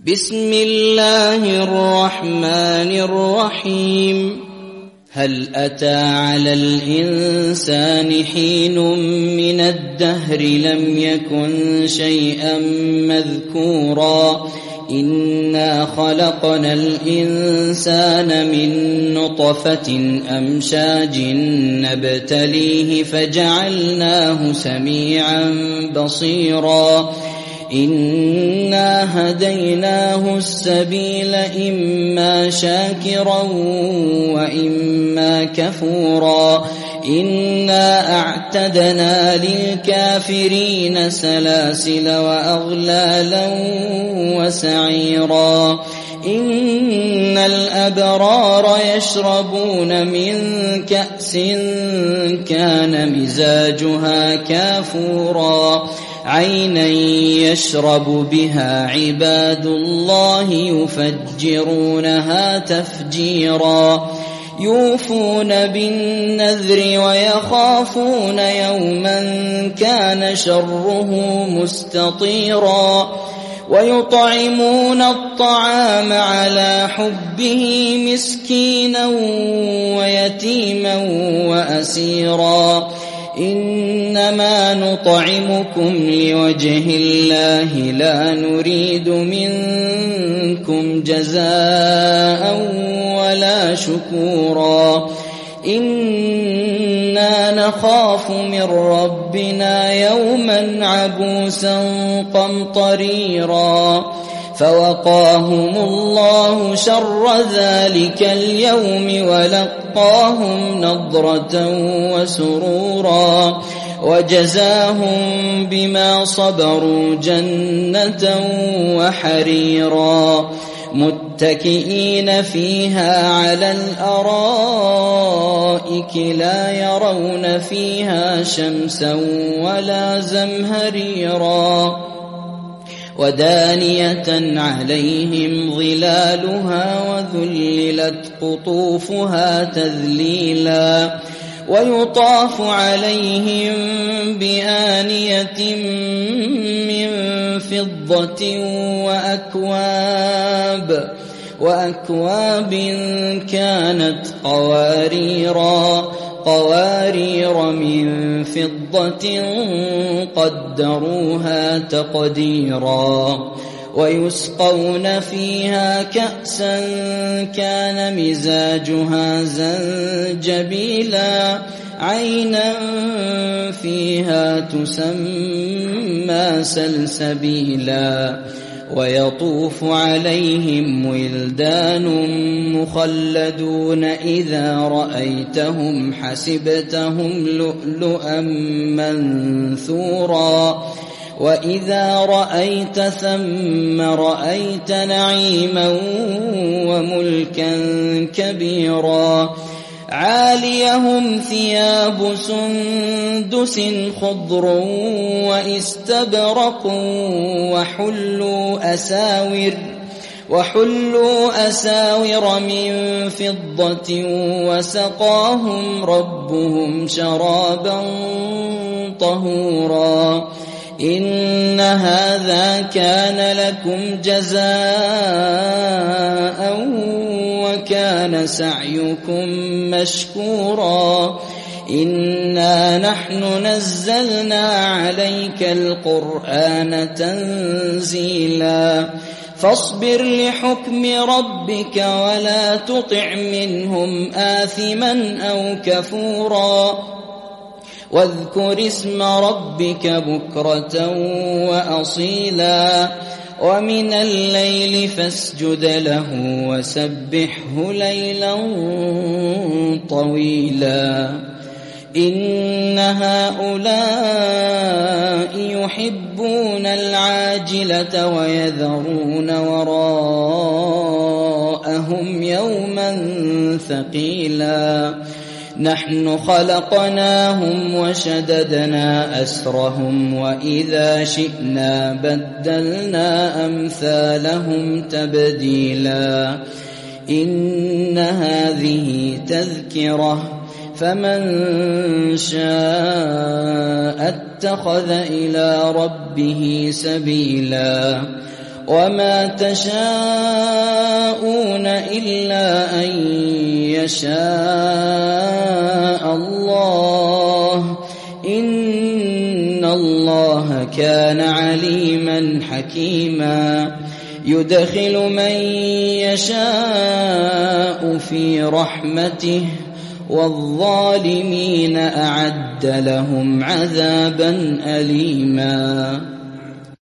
بسم الله الرحمن الرحيم هل أتى على الإنسان حين من الدهر لم يكن شيئا مذكورا إنا خلقنا الإنسان من نطفة أمشاج نبتليه فجعلناه سميعا بصيرا إنا هديناه السبيل إما شاكرا وإما كفورا إنا أعتدنا للكافرين سلاسل وأغلالا وسعيرا إن الأبرار يشربون من كأس كان مزاجها كافورا عينا يشرب بها عباد الله يفجرونها تفجيرا يوفون بالنذر ويخافون يوما كان شره مستطيرا ويطعمون الطعام على حبه مسكينا ويتيما وأسيرا إنما نطعمكم لوجه الله لا نريد منكم جزاء ولا شكورا إنا نخاف من ربنا يوما عبوسا قمطريرا فوقاهم الله شر ذلك اليوم ولقاهم نضرة وسرورا وجزاهم بما صبروا جنة وحريرا متكئين فيها على الأرائك لا يرون فيها شمسا ولا زمهريرا ودانية عليهم ظلالها وذللت قطوفها تذليلا ويطاف عليهم بآنية من فضة وأكواب كانت قوارير من فضة قدروها تقديرا ويسقون فيها كأسا كان مزاجها زنجبيلا عينا فيها تسمى سلسبيلا ويطوف عليهم ولدان مخلدون إذا رأيتهم حسبتهم لؤلؤا منثورا وإذا رأيت ثم رأيت نعيما وملكا كبيرا عاليهم ثياب سندس خضر واستبرق وحلوا أساور من فضة وسقاهم ربهم شرابا طهورا إن هذا كان لكم جزاء وكان سعيكم مشكورا إنا نحن نزلنا عليك القرآن تنزيلا فاصبر لحكم ربك ولا تطع منهم آثما أو كفورا واذكر اسم ربك بكرة وأصيلا ومن الليل فاسجد له وسبحه ليلا طويلا إن هؤلاء يحبون العاجلة ويذرون وراءهم يوما ثقيلا نحن خلقناهم وشددنا أسرهم وإذا شئنا بدلنا أمثالهم تبديلا إن هذه تذكرة فمن شاء اتخذ إلى ربه سبيلا وما تشاءون إلا أن يشاء الله إن الله كان عليما حكيما يدخل من يشاء في رحمته والظالمين أعد لهم عذابا أليما